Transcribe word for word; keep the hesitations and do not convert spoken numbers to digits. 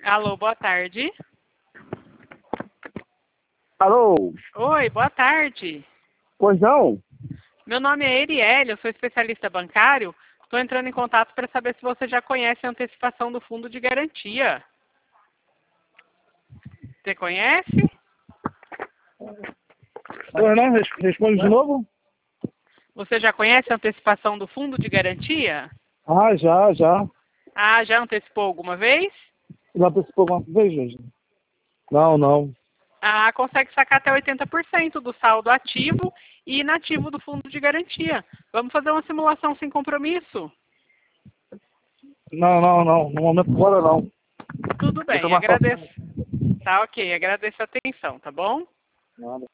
Alô, boa tarde. Alô? Oi, boa tarde. Pois não? Meu nome é Erielle, eu sou especialista bancário. Estou entrando em contato para saber se você já conhece a antecipação do fundo de garantia. Você conhece? Pois não? Res- Responde de novo? Você já conhece a antecipação do fundo de garantia? Ah, já, já. Ah, já antecipou alguma vez? Já antecipou alguma vez, gente? Não, não. Ah, consegue sacar até oitenta por cento do saldo ativo e inativo do fundo de garantia. Vamos fazer uma simulação sem compromisso? Não, não, não. No momento agora não. Tudo Deixa bem, mais pra agradeço. frente. Tá ok, agradeço a atenção, tá bom? Nada.